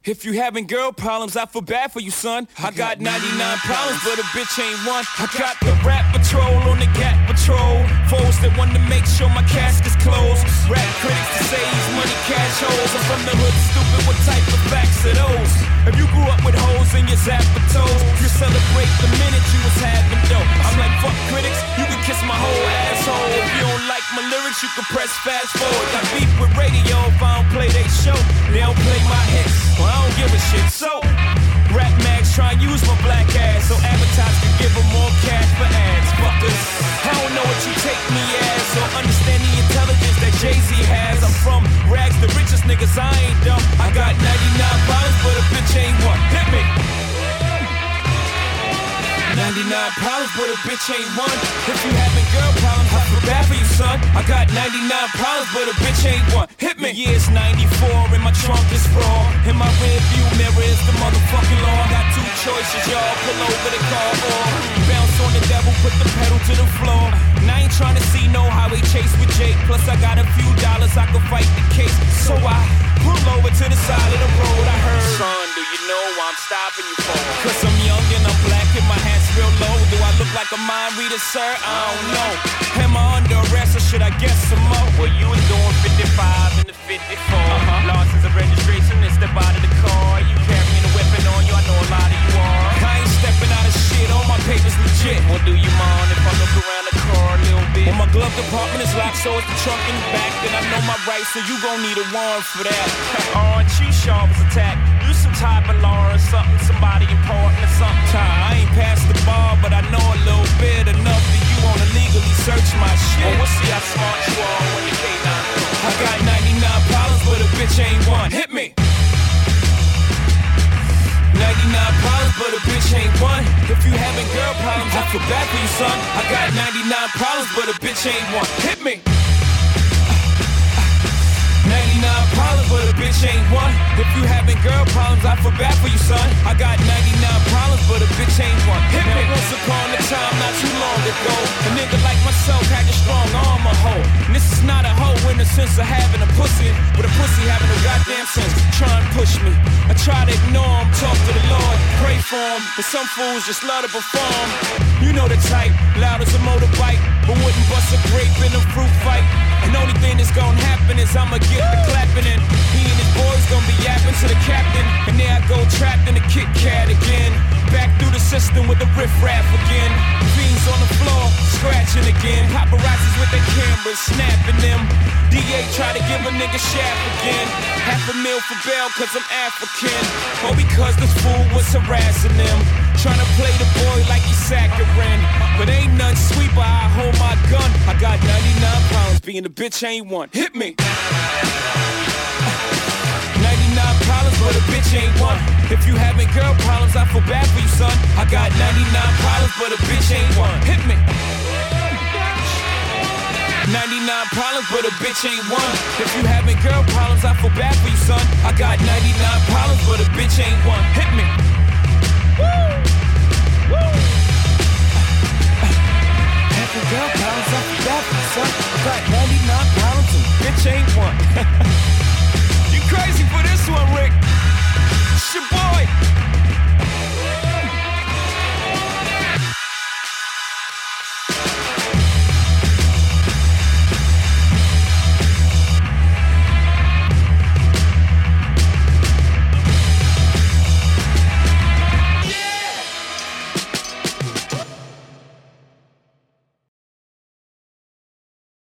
If you having girl problems, I feel bad for you, son. I got 99 problems, but a bitch ain't one. I got the rap patrol on the Gap patrol. Foes that want to make sure my casket's closed. Rap critics to say he's money cash holes. I'm from the hood, stupid, what type of facts are those? If you grew up with hoes in your zapper toes, you celebrate the minute you was having dope. I'm like, fuck critics, you can kiss my whole asshole. If you don't like my lyrics, you can press fast forward. Got beef with radio if I don't play they show. They don't play my hits. Well, I don't give a shit. So, rap mags try and use my black ass so advertisers can give them more cash for ads. Fuckers, I don't know what you take me as or understand the intelligence that Jay-Z has. I'm from rags, the richest niggas, I ain't dumb. I got 99 problems, but a bitch ain't one. Hit me. 99 problems, but a bitch ain't one. If you having girl problems, I feel bad for you, son. I got 99 problems, but a bitch ain't one. Hit me. The year's 94 and my trunk is raw. In my rear view mirror is the motherfucking law. I got two choices, y'all. Pull over the car or bounce on the devil, put the pedal to the floor. And I ain't trying to see no highway chase with Jake. Plus I got a few dollars, I can fight the case. So I pull over to the side of the road. I heard, son, do you know why I'm stopping you for? Cause I'm young and I'm black and my hat's real low. Do I look like a mind reader, sir? I don't know. Am I under arrest or should I guess some more? Well, you was doing 55 in the 54. License and registration and step out of the car. You carrying a weapon on you, I know a lot of you are. I ain't stepping out of shit, all my papers legit. Well, do you mind if I look around the car a little bit? Well, my glove compartment is locked, so it's the trunk in the back. Then I know my rights, so you gon' need a warrant for that. Aren't you sharp as attack? You some type of law or something, somebody important or something. I ain't past the bar, but I know a little bit enough that you wanna legally search my shit. Well, we'll see how smart you are when the K9 comes. I got 99 problems, but a bitch ain't one. Hit me. 99 problems, but a bitch ain't one. If you having girl problems, I feel bad for you, son. I got 99 problems, but a bitch ain't one. Hit me. 99 problems, but a bitch ain't one. If you having girl problems, I feel bad for you, son. I got 99 problems, but a bitch ain't one. Hit me. Once upon a time, not too long ago, a nigga like myself had a strong arm, a hoe. And this is not a hoe in the sense of having a pussy, but a pussy having a goddamn sense. Try and push me. I try to ignore him, talk to the Lord, pray for him, but some fools just love to perform. You know the type, loud as a motorbike, but wouldn't bust a grape in a fruit fight. And the only thing that's gonna happen is I'ma get the clapping and he and his boys gonna be yapping to the captain. And there I go trapped in a Kit Kat again. Back through the system with the riff-raff again. Fiends on the floor, scratching again. Paparazzis with their cameras, snapping them. DA try to give a nigga shaft again. $500,000 for bail cause I'm African. Or because this fool was harassing them. Trying to play the boy like he's saccharine. But ain't none sweet, but I hold my gun. I got 99 pounds, being a bitch ain't one. Hit me. 99 problems, but a bitch ain't one. If you having girl problems, I feel bad for you, son. I got 99 problems, but a bitch ain't one. Hit me. 99 problems, but a bitch ain't one. If you having girl problems, I feel bad for you, son. I got 99 problems, but a bitch ain't one. Hit me. Woo! Woo! Having girl problems, I feel bad for you, son. I got 99 problems, and bitch ain't one. You crazy for this one, Rick?